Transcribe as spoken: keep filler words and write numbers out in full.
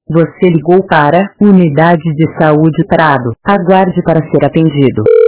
Você ligou para Unidade de Saúde Prado. Aguarde para ser atendido.